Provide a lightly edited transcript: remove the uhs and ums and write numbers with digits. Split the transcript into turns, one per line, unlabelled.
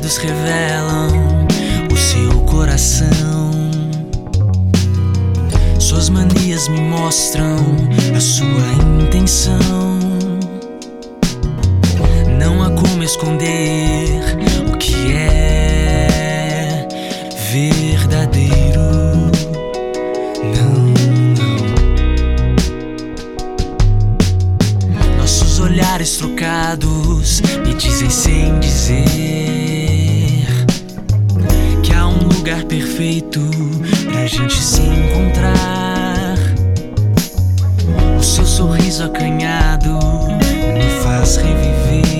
segredos revelam o seu coração. Suas manias me mostram a sua intenção. Não há como esconder o que é verdadeiro. Não, não. Nossos olhares trocados me dizem sem dizer que há um lugar perfeito pra gente se encontrar. O seu sorriso acanhado me faz reviver